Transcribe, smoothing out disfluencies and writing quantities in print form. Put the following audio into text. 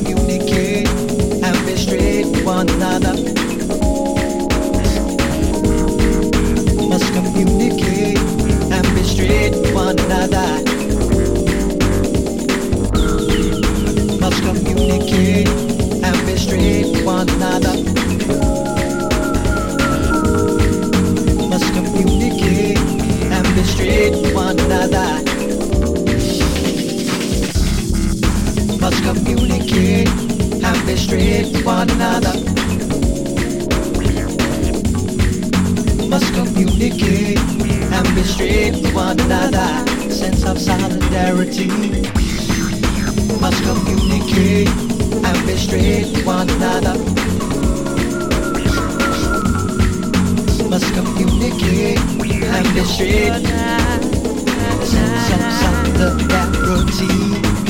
communicate and be straight with one another. Must communicate and be straight with one another. Must communicate and be straight with one another. Must communicate and be straight with one another. Must communicate and be straight with one another. Must communicate and be straight with one another. Sense of solidarity. Must communicate and be straight with one another. Must communicate and be straight. Sense of solidarity.